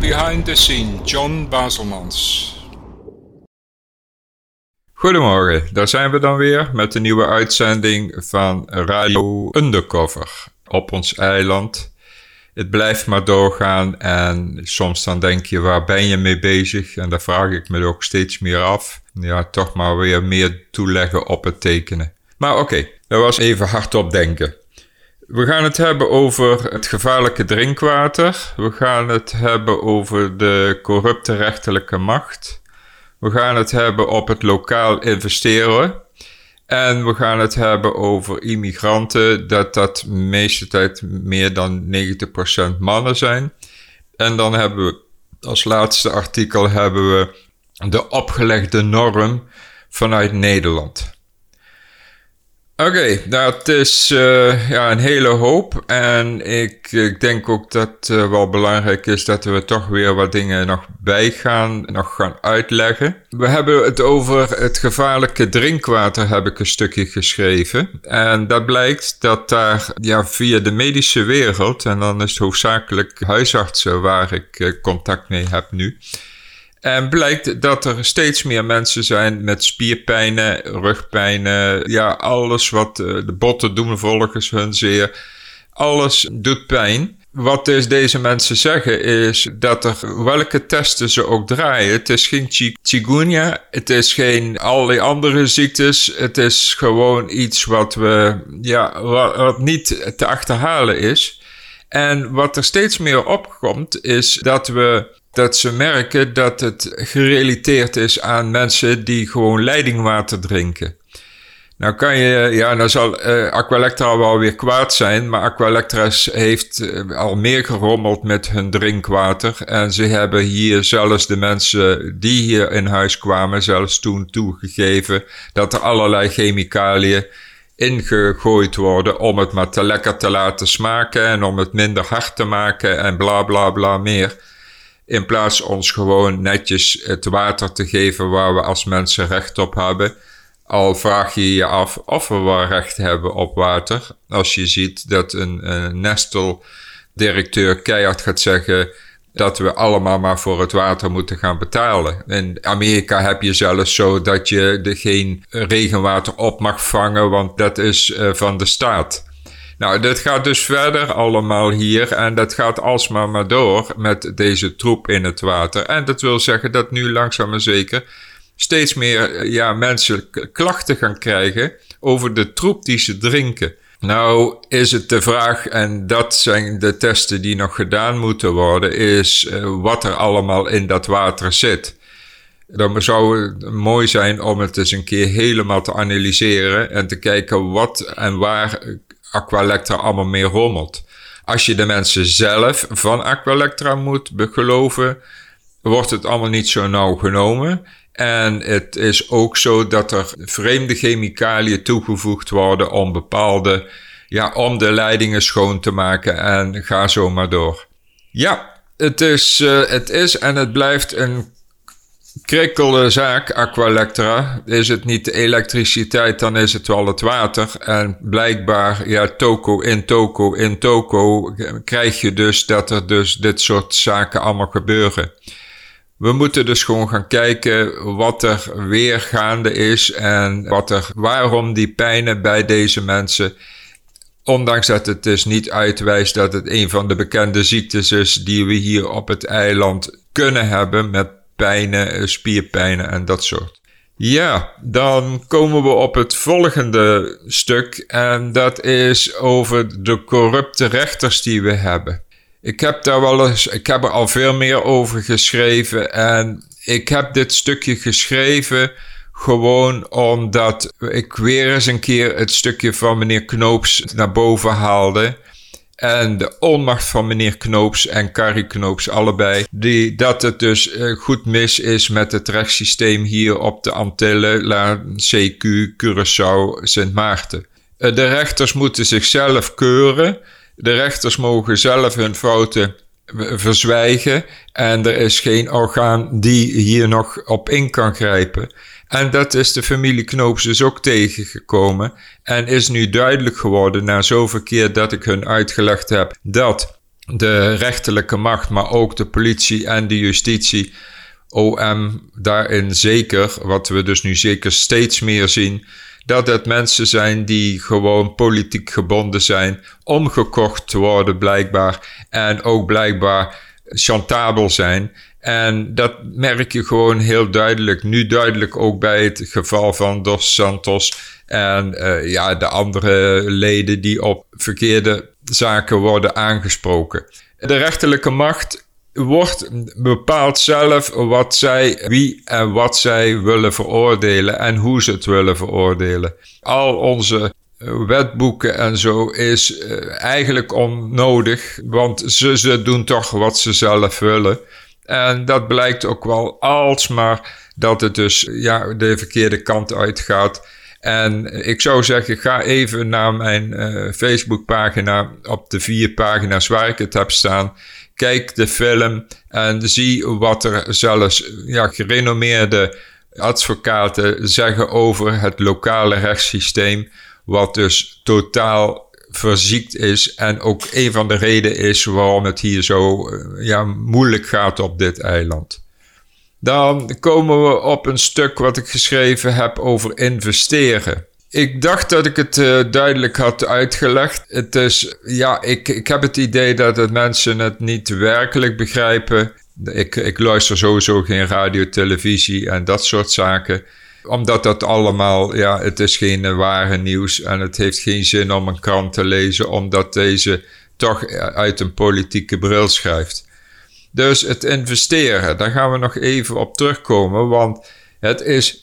Behind the Scene, John Baselmans. Goedemorgen, daar zijn we dan weer met een nieuwe uitzending van Radio Undercover op ons eiland. Het blijft maar doorgaan en soms dan denk je, waar ben je mee bezig? En daar vraag ik me ook steeds meer af. Ja, toch maar weer meer toeleggen op het tekenen. Maar oké, dat was even hardop denken. We gaan het hebben over het gevaarlijke drinkwater. We gaan het hebben over de corrupte rechterlijke macht. We gaan het hebben op het lokaal investeren. En we gaan het hebben over immigranten, dat de meeste tijd meer dan 90% mannen zijn. En dan hebben we als laatste artikel hebben we de opgelegde norm vanuit Nederland. Oké, dat is een hele hoop en ik denk ook dat het wel belangrijk is dat we toch weer wat dingen nog gaan uitleggen. We hebben het over het gevaarlijke drinkwater, heb ik een stukje geschreven. En dat blijkt dat daar via de medische wereld, en dan is het hoofdzakelijk huisartsen waar ik contact mee heb nu. En blijkt dat er steeds meer mensen zijn met spierpijnen, rugpijnen, alles wat de botten doen volgens hun zeer. Alles doet pijn. Wat dus deze mensen zeggen is dat er welke testen ze ook draaien. Het is geen chikungunya, het is geen al die andere ziektes. Het is gewoon iets wat wat niet te achterhalen is. En wat er steeds meer opkomt is dat ze merken dat het gerelateerd is aan mensen die gewoon leidingwater drinken. Nou kan nou zal Aqualectra wel weer kwaad zijn, maar Aqualectra heeft al meer gerommeld met hun drinkwater. En ze hebben hier zelfs de mensen die hier in huis kwamen, zelfs toen toegegeven dat er allerlei chemicaliën ingegooid worden om het maar te lekker te laten smaken en om het minder hard te maken en bla bla bla meer. In plaats ons gewoon netjes het water te geven waar we als mensen recht op hebben. Al vraag je je af of we wel recht hebben op water. Als je ziet dat een Nestle-directeur keihard gaat zeggen dat we allemaal maar voor het water moeten gaan betalen. In Amerika heb je zelfs zo dat je geen regenwater op mag vangen, want dat is van de staat. Nou, dit gaat dus verder allemaal hier en dat gaat alsmaar maar door met deze troep in het water. En dat wil zeggen dat nu langzaam maar zeker steeds meer mensen klachten gaan krijgen over de troep die ze drinken. Nou is het de vraag, en dat zijn de testen die nog gedaan moeten worden, is wat er allemaal in dat water zit. Dan zou het mooi zijn om het eens een keer helemaal te analyseren en te kijken wat en waar Aqualectra allemaal mee rommelt. Als je de mensen zelf van Aqualectra moet geloven, wordt het allemaal niet zo nauw genomen. En het is ook zo dat er vreemde chemicaliën toegevoegd worden om bepaalde, om de leidingen schoon te maken en ga zo maar door. Ja, het is en het blijft een krikkelde zaak, Aqualectra. Is het niet de elektriciteit, dan is het wel het water. En blijkbaar, toko in toko krijg je dus dat er dus dit soort zaken allemaal gebeuren. We moeten dus gewoon gaan kijken wat er weer gaande is en waarom die pijnen bij deze mensen, ondanks dat het dus niet uitwijst dat het een van de bekende ziektes is die we hier op het eiland kunnen hebben met pijnen, spierpijnen en dat soort. Ja, dan komen we op het volgende stuk en dat is over de corrupte rechters die we hebben. Ik heb er al veel meer over geschreven en ik heb dit stukje geschreven gewoon omdat ik weer eens een keer het stukje van meneer Knoops naar boven haalde. En de onmacht van meneer Knoops en Carrie Knoops allebei. Dat het dus goed mis is met het rechtssysteem hier op de Antillen, La CQ, Curaçao, Sint Maarten. De rechters moeten zichzelf keuren. De rechters mogen zelf hun fouten verzwijgen. En er is geen orgaan die hier nog op in kan grijpen. En dat is de familie Knoops dus ook tegengekomen. En is nu duidelijk geworden na zoveel keer dat ik hun uitgelegd heb dat de rechterlijke macht, maar ook de politie en de justitie, OM, daarin zeker, wat we dus nu zeker steeds meer zien, dat het mensen zijn die gewoon politiek gebonden zijn, omgekocht worden blijkbaar en ook blijkbaar chantabel zijn. En dat merk je gewoon heel duidelijk, nu duidelijk ook bij het geval van Dos Santos en de andere leden die op verkeerde zaken worden aangesproken. De rechterlijke macht bepaalt zelf wie en wat zij willen veroordelen en hoe ze het willen veroordelen. Al onze wetboeken en zo is eigenlijk onnodig, want ze doen toch wat ze zelf willen. En dat blijkt ook wel alsmaar dat het dus de verkeerde kant uitgaat. En ik zou zeggen, ga even naar mijn Facebookpagina op de 4 pagina's waar ik het heb staan. Kijk de film en zie wat er zelfs gerenommeerde advocaten zeggen over het lokale rechtssysteem, wat dus totaal verziekt is en ook een van de redenen is waarom het hier zo moeilijk gaat op dit eiland. Dan komen we op een stuk wat ik geschreven heb over investeren. Ik dacht dat ik het duidelijk had uitgelegd. Het is, ik heb het idee dat het mensen het niet werkelijk begrijpen. Ik luister sowieso geen radio, televisie en dat soort zaken. Omdat dat allemaal, het is geen ware nieuws en het heeft geen zin om een krant te lezen, omdat deze toch uit een politieke bril schrijft. Dus het investeren, daar gaan we nog even op terugkomen, want het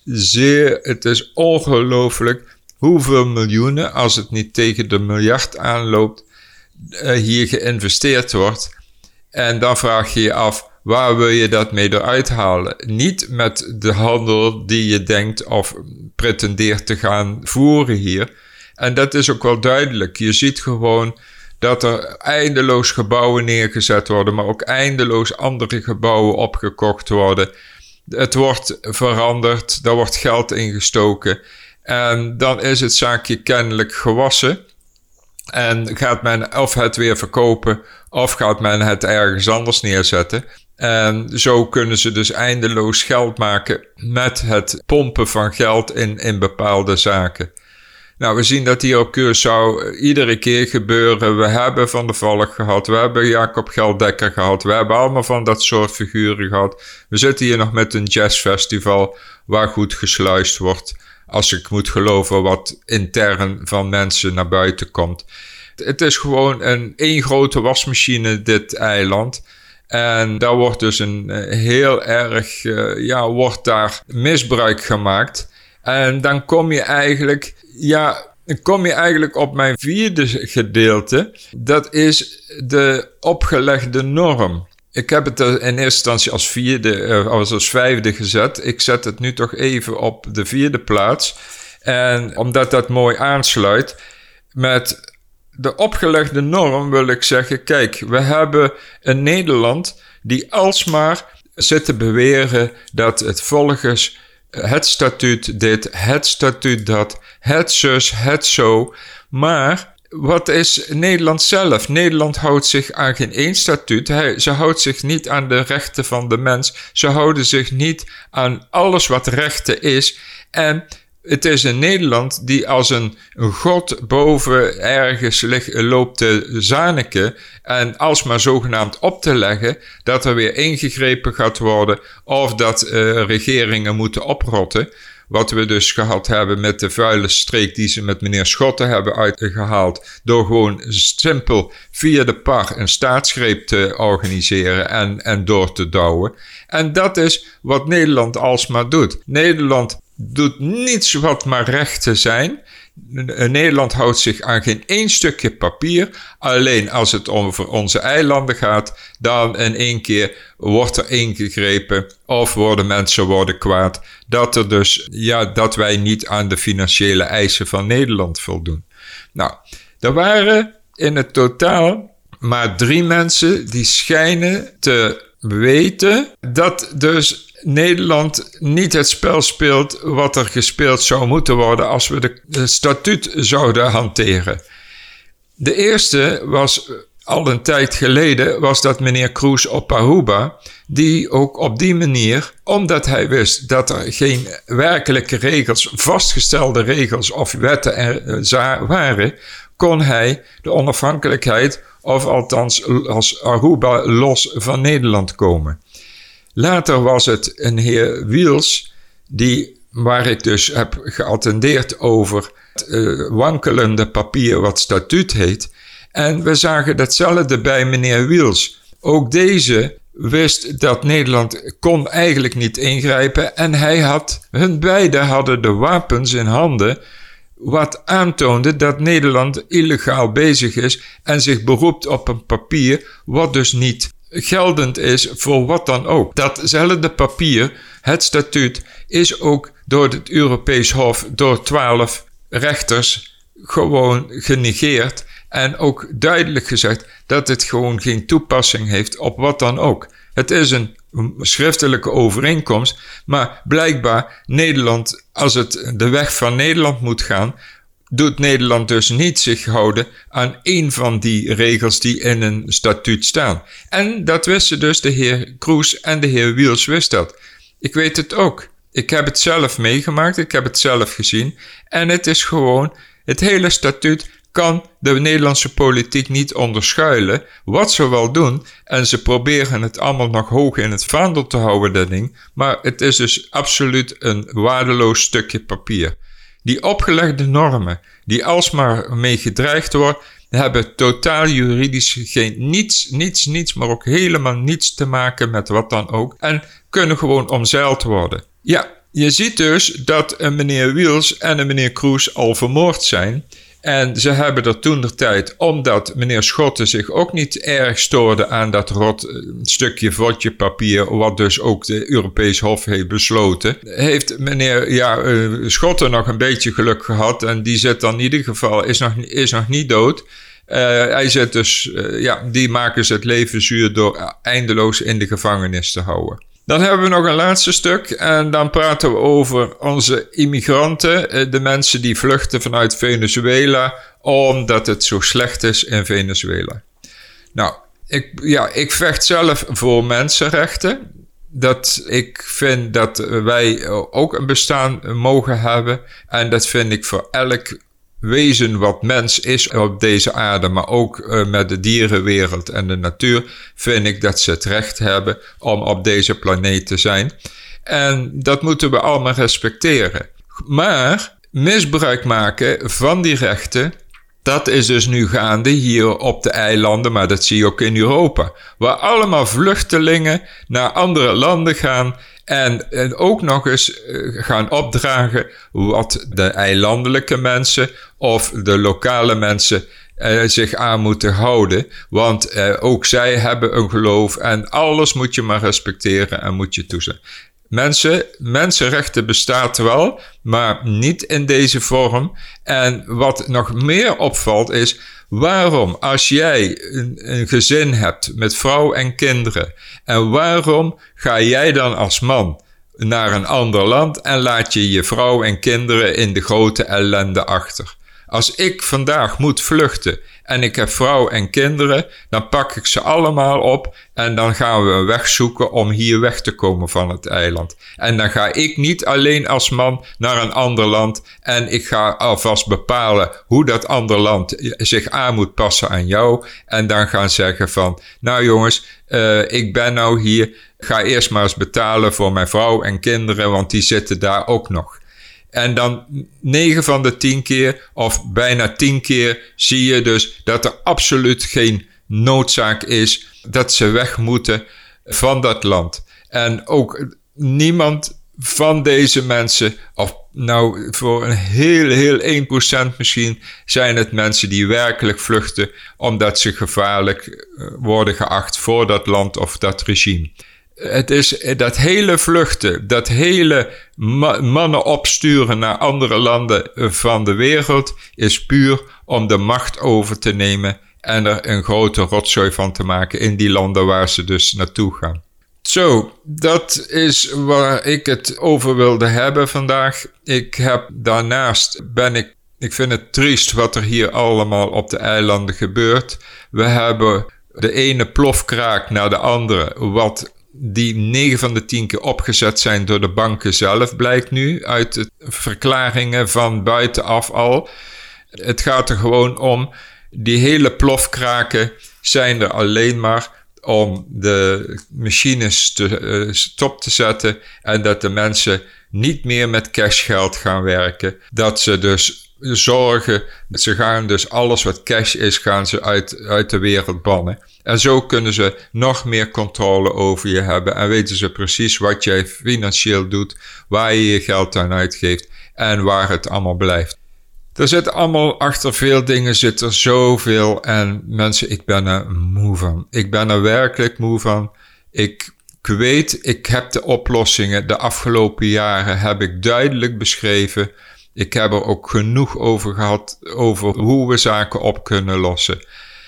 is ongelooflijk hoeveel miljoenen, als het niet tegen de miljard aanloopt, hier geïnvesteerd wordt. En dan vraag je je af, waar wil je dat mee eruit halen? Niet met de handel die je denkt of pretendeert te gaan voeren hier. En dat is ook wel duidelijk. Je ziet gewoon dat er eindeloos gebouwen neergezet worden, maar ook eindeloos andere gebouwen opgekocht worden. Het wordt veranderd, daar wordt geld in gestoken. En dan is het zaakje kennelijk gewassen. En gaat men of het weer verkopen, of gaat men het ergens anders neerzetten. En zo kunnen ze dus eindeloos geld maken met het pompen van geld in bepaalde zaken. Nou, we zien dat hier op Curaçao iedere keer gebeuren. We hebben Van der Valk gehad, we hebben Jacob Geldekker gehad, we hebben allemaal van dat soort figuren gehad. We zitten hier nog met een jazzfestival waar goed gesluist wordt, als ik moet geloven wat intern van mensen naar buiten komt. Het is gewoon één grote wasmachine, dit eiland. En daar wordt dus heel erg wordt daar misbruik gemaakt. En dan kom je eigenlijk op mijn 4e gedeelte. Dat is de opgelegde norm. Ik heb het in eerste instantie als 5e gezet. Ik zet het nu toch even op de 4e plaats. En omdat dat mooi aansluit met de opgelegde norm, wil ik zeggen, kijk, we hebben een Nederland die alsmaar zit te beweren dat het volgens het statuut dit, het statuut dat, het zus, het zo. Maar wat is Nederland zelf? Nederland houdt zich aan geen één statuut. Ze houdt zich niet aan de rechten van de mens. Ze houden zich niet aan alles wat rechten is. En het is een Nederland die als een god boven ergens loopt te zaniken en alsmaar zogenaamd op te leggen dat er weer ingegrepen gaat worden of dat regeringen moeten oprotten. Wat we dus gehad hebben met de vuile streek die ze met meneer Schotten hebben uitgehaald door gewoon simpel via de par een staatsgreep te organiseren en door te douwen. En dat is wat Nederland alsmaar doet. Nederland doet niets wat maar rechten zijn. Nederland houdt zich aan geen één stukje papier. Alleen als het over onze eilanden gaat, dan in één keer wordt er ingegrepen of mensen kwaad. Dat wij niet aan de financiële eisen van Nederland voldoen. Nou, er waren in het totaal maar 3 mensen die schijnen te weten dat dus Nederland niet het spel speelt wat er gespeeld zou moeten worden als we de statuut zouden hanteren. De eerste was al een tijd geleden was dat meneer Cruz op Aruba, die ook op die manier, omdat hij wist dat er geen werkelijke regels, vastgestelde regels of wetten er waren, kon hij de onafhankelijkheid, of althans als Aruba, los van Nederland komen. Later was het een heer Wiels, waar ik dus heb geattendeerd over het wankelende papier wat statuut heet. En we zagen datzelfde bij meneer Wiels. Ook deze wist dat Nederland kon eigenlijk niet ingrijpen en hun beiden hadden de wapens in handen, wat aantoonde dat Nederland illegaal bezig is en zich beroept op een papier wat dus niet geldend is voor wat dan ook. Datzelfde papier, het statuut, is ook door het Europees Hof, door 12 rechters, gewoon genegeerd. En ook duidelijk gezegd dat het gewoon geen toepassing heeft op wat dan ook. Het is een schriftelijke overeenkomst, maar blijkbaar Nederland, als het de weg van Nederland moet gaan, doet Nederland dus niet zich houden aan één van die regels die in een statuut staan. En dat wisten dus de heer Cruz en de heer Wiels wist dat. Ik weet het ook. Ik heb het zelf meegemaakt, ik heb het zelf gezien. En het is gewoon, het hele statuut kan de Nederlandse politiek niet onderschuilen, wat ze wel doen. En ze proberen het allemaal nog hoog in het vaandel te houden, dat ding. Maar het is dus absoluut een waardeloos stukje papier. Die opgelegde normen, die alsmaar mee gedreigd worden, hebben totaal juridisch niets, maar ook helemaal niets te maken met wat dan ook. En kunnen gewoon omzeild worden. Ja, je ziet dus dat een meneer Wiels en een meneer Cruz al vermoord zijn. En ze hebben er toentertijd, omdat meneer Schotten zich ook niet erg stoorde aan dat stukje vodje papier, wat dus ook de Europees Hof heeft besloten, heeft meneer Schotten nog een beetje geluk gehad. En die zit dan in ieder geval, is nog niet dood. Hij zit dus, die maken ze het leven zuur door eindeloos in de gevangenis te houden. Dan hebben we nog een laatste stuk en dan praten we over onze immigranten, de mensen die vluchten vanuit Venezuela, omdat het zo slecht is in Venezuela. Nou, ik vecht zelf voor mensenrechten. Ik vind dat wij ook een bestaan mogen hebben en dat vind ik voor elk wezen wat mens is op deze aarde, maar ook met de dierenwereld en de natuur, vind ik dat ze het recht hebben om op deze planeet te zijn. En dat moeten we allemaal respecteren. Maar misbruik maken van die rechten, dat is dus nu gaande hier op de eilanden, maar dat zie je ook in Europa, waar allemaal vluchtelingen naar andere landen gaan en ook nog eens gaan opdragen wat de eilandelijke mensen of de lokale mensen zich aan moeten houden. Want ook zij hebben een geloof en alles moet je maar respecteren en moet je toezien. Mensenrechten bestaat wel, maar niet in deze vorm. En wat nog meer opvalt is, waarom als jij een gezin hebt met vrouw en kinderen, en waarom ga jij dan als man naar een ander land en laat je je vrouw en kinderen in de grote ellende achter? Als ik vandaag moet vluchten en ik heb vrouw en kinderen, dan pak ik ze allemaal op en dan gaan we een weg zoeken om hier weg te komen van het eiland. En dan ga ik niet alleen als man naar een ander land en ik ga alvast bepalen hoe dat ander land zich aan moet passen aan jou. En dan gaan zeggen van, nou jongens, ik ben nou hier, ga eerst maar eens betalen voor mijn vrouw en kinderen, want die zitten daar ook nog. En dan 9 van de 10 keer of bijna 10 keer zie je dus dat er absoluut geen noodzaak is dat ze weg moeten van dat land. En ook niemand van deze mensen, of nou voor een heel 1% misschien, zijn het mensen die werkelijk vluchten omdat ze gevaarlijk worden geacht voor dat land of dat regime. Het is dat hele vluchten, dat hele mannen opsturen naar andere landen van de wereld, is puur om de macht over te nemen en er een grote rotzooi van te maken in die landen waar ze dus naartoe gaan. Zo, dat is waar ik het over wilde hebben vandaag. Daarnaast ben ik Ik vind het triest wat er hier allemaal op de eilanden gebeurt. We hebben de ene plofkraak naar de andere, wat die 9 van de 10 keer opgezet zijn door de banken zelf, blijkt nu uit de verklaringen van buitenaf al. Het gaat er gewoon om, die hele plofkraken zijn er alleen maar om de machines stop te zetten en dat de mensen niet meer met cashgeld gaan werken. Dat ze dus zorgen, ze gaan dus alles wat cash is, gaan ze uit de wereld bannen. En zo kunnen ze nog meer controle over je hebben en weten ze precies wat jij financieel doet, waar je je geld aan uitgeeft en waar het allemaal blijft. Er zit allemaal achter veel dingen, zit er zoveel en mensen, ik ben er moe van. Ik ben er werkelijk moe van. Ik weet, ik heb de oplossingen de afgelopen jaren heb ik duidelijk beschreven. Ik heb er ook genoeg over gehad, over hoe we zaken op kunnen lossen.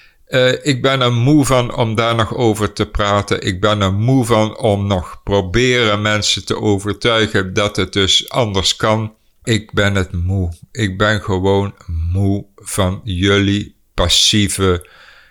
Ik ben er moe van om daar nog over te praten. Ik ben er moe van om nog proberen mensen te overtuigen dat het dus anders kan. Ik ben het moe. Ik ben gewoon moe van jullie passieve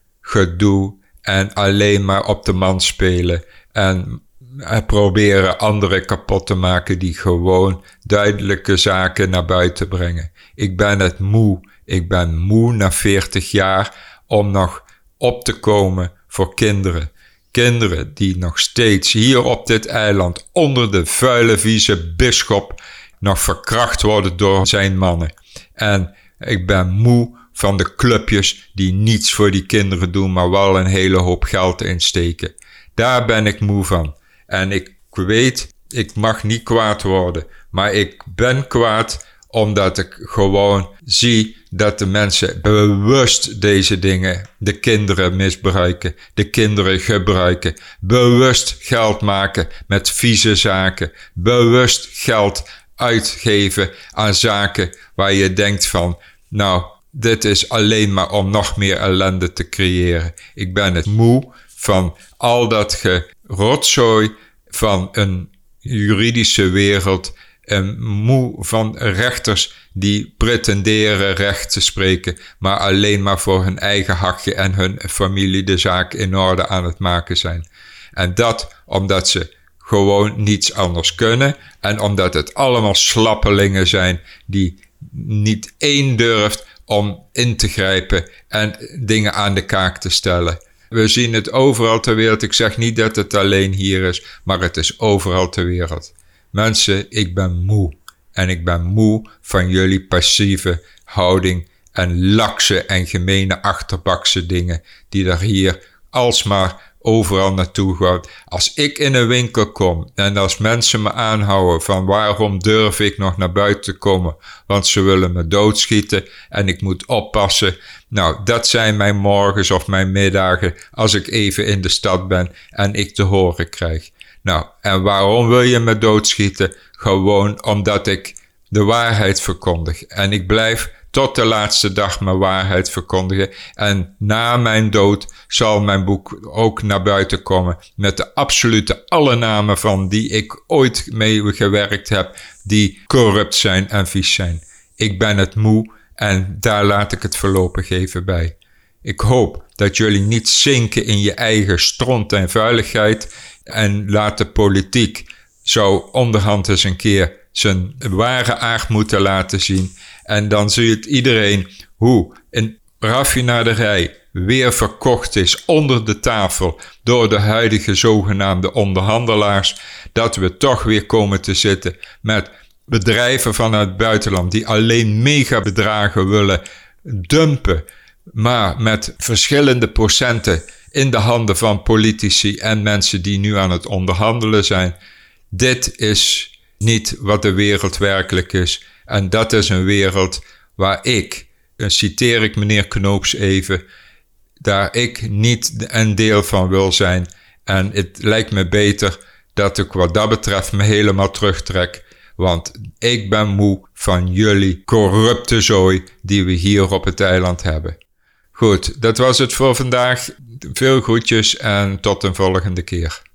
gedoe en alleen maar op de man spelen en proberen anderen kapot te maken die gewoon duidelijke zaken naar buiten brengen. Ik ben het moe. Ik ben moe na 40 jaar om nog op te komen voor kinderen. Kinderen die nog steeds hier op dit eiland onder de vuile vieze bisschop nog verkracht worden door zijn mannen. En ik ben moe van de clubjes die niets voor die kinderen doen, maar wel een hele hoop geld insteken. Daar ben ik moe van. En ik weet, ik mag niet kwaad worden, maar ik ben kwaad omdat ik gewoon zie dat de mensen bewust deze dingen, de kinderen misbruiken, de kinderen gebruiken, bewust geld maken met vieze zaken, bewust geld uitgeven aan zaken waar je denkt van, nou, dit is alleen maar om nog meer ellende te creëren. Ik ben het moe van al dat gerotzooi van een juridische wereld en moe van rechters die pretenderen recht te spreken, maar alleen maar voor hun eigen hakje en hun familie de zaak in orde aan het maken zijn. En dat omdat ze gewoon niets anders kunnen en omdat het allemaal slappelingen zijn die niet één durft om in te grijpen en dingen aan de kaak te stellen. We zien het overal ter wereld. Ik zeg niet dat het alleen hier is, maar het is overal ter wereld. Mensen, ik ben moe. En ik ben moe van jullie passieve houding en lakse en gemene achterbakse dingen die er hier alsmaar overal naartoe gaan. Als ik in een winkel kom en als mensen me aanhouden van waarom durf ik nog naar buiten te komen, want ze willen me doodschieten en ik moet oppassen. Nou, dat zijn mijn morgens of mijn middagen als ik even in de stad ben en ik te horen krijg. Nou, en waarom wil je me doodschieten? Gewoon omdat ik de waarheid verkondig. En ik blijf tot de laatste dag mijn waarheid verkondigen. En na mijn dood zal mijn boek ook naar buiten komen met de absolute alle namen van die ik ooit mee gewerkt heb, die corrupt zijn en vies zijn. Ik ben het moe en daar laat ik het voorlopig even bij. Ik hoop dat jullie niet zinken in je eigen stront en vuiligheid en laat de politiek zo onderhand eens een keer zijn ware aard moeten laten zien. En dan ziet iedereen hoe een raffinaderij weer verkocht is onder de tafel door de huidige zogenaamde onderhandelaars, dat we toch weer komen te zitten met bedrijven vanuit het buitenland die alleen megabedragen willen dumpen, maar met verschillende procenten in de handen van politici en mensen die nu aan het onderhandelen zijn. Dit is niet wat de wereld werkelijk is. En dat is een wereld waar ik, citeer ik meneer Knoops even, daar ik niet een deel van wil zijn. En het lijkt me beter dat ik wat dat betreft me helemaal terugtrek. Want ik ben moe van jullie corrupte zooi die we hier op het eiland hebben. Goed, dat was het voor vandaag. Veel groetjes en tot een volgende keer.